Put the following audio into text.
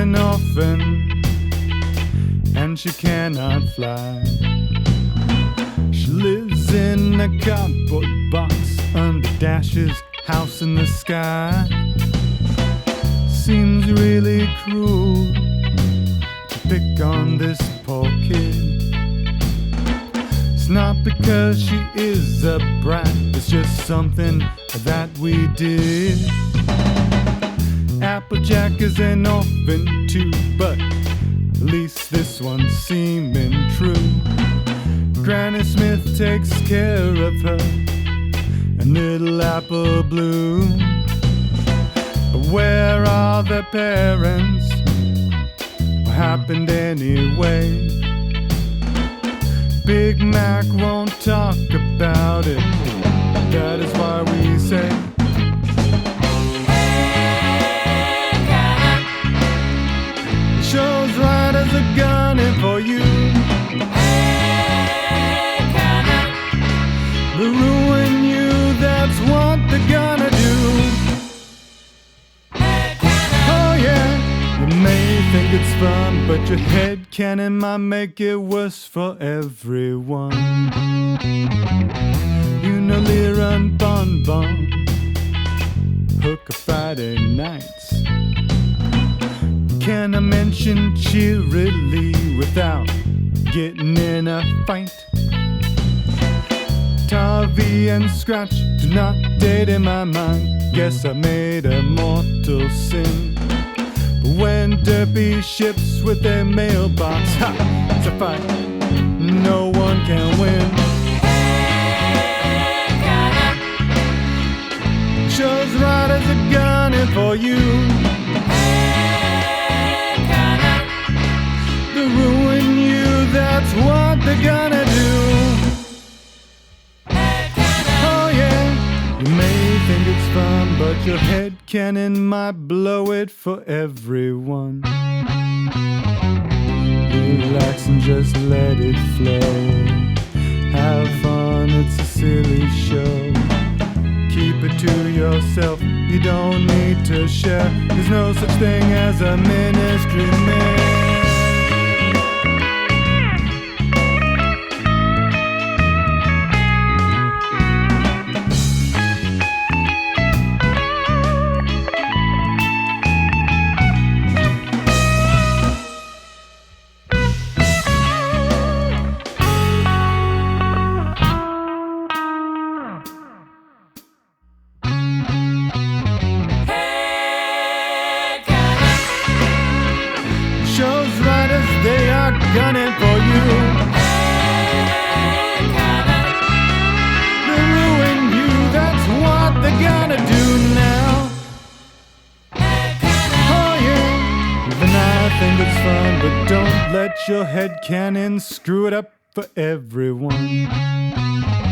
an orphan, and she cannot fly. She lives in a cardboard box under Dash's house in the sky. Seems really cruel to pick on this poor kid. It's not because she is a brat, it's just something that we did. Applejack is an orphan too, but at least this one's seeming true. Granny Smith takes care of her and little Apple Bloom. But where are their parents? What happened anyway? Big Mac won't talk about it. That is why we say, show's riders are gunning for you. They ruin you, that's what they're gonna do. Oh yeah, you may think it's fun, but your head cannon might make it worse for everyone. You know Lyra and Bon Bon hook a Friday nights. Can I mention cheerily without getting in a fight? Tarvey and Scratch do not date in my mind. Guess I made a mortal sin. But when Derpy ships with their mailbox, ha! It's a fight no one can win. Show's riders are gunning for you. They ruin you, that's what they're gonna do. Oh yeah, you may think it's fun, but your head cannon might blow it for everyone. Relax and just let it flow. Have fun, it's a silly show. Keep it to yourself, you don't need to share. There's no such thing as a ministry man. Show's riders, they are gunning for you. They ruin you, that's what they're gonna do now. Oh yeah, even I think it's fun, but don't let your head cannon screw it up for everyone.